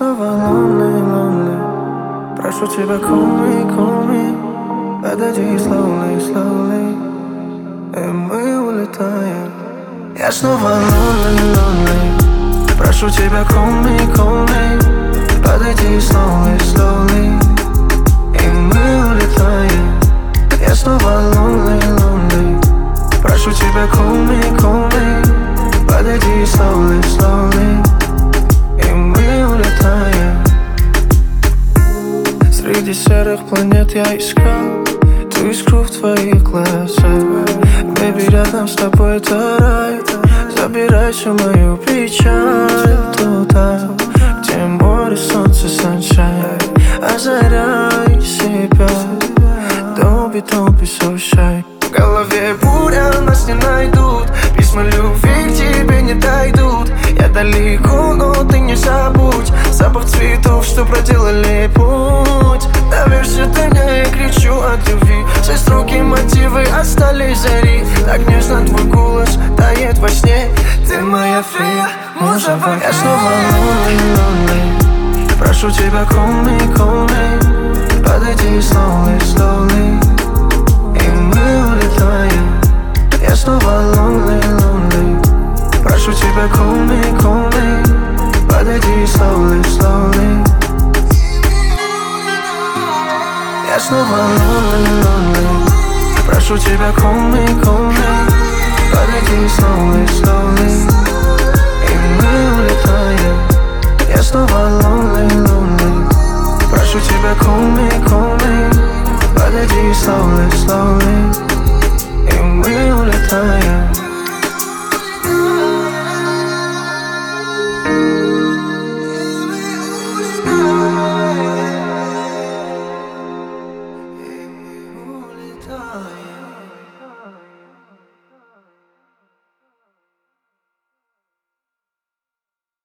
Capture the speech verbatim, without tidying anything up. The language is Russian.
снова лунный, лунный. Прошу тебя, call me, call me. Подойди slowly, slowly. И мы улетаем. Я снова лунный, лунный. Прошу тебя, call me, call me. Подойди slowly, slowly. И мы улетаем. Я снова лунный, лунный. Прошу тебя, call me, call me. Подойди slowly, slowly. И мы улетаем. Среди серых планет я искал ту искру в твоих глазах. Бэби, рядом с тобой это рай. Забирай всю мою печаль туда, где море, солнце, sunshine. Озаряй себя. Don't be, don't be so shy. В голове буря, нас не найдут. Письма любви к тебе не дойдут. Я далеко, но ты не забудь запах цветов, что проделали путь. Доверься ты мне, я кричу от любви. Все строки, мотивы остались зари. Так нежно твой голос тает во сне. Ты моя фея, муза в окне. Я снова лунный, лунный. Прошу тебя, call me, call me. Подойди slowly, slowly. И мы улетаем. Я снова лунный, лунный. Прошу тебя, call me, call me. Подойди slowly, slowly. Я снова лунный, лунный. Прошу тебя, call me, call me. Подойди slowly, slowly. И мы улетаем. Я снова лунный, лунный. Прошу тебя, call me, call me. Подойди slowly, slowly.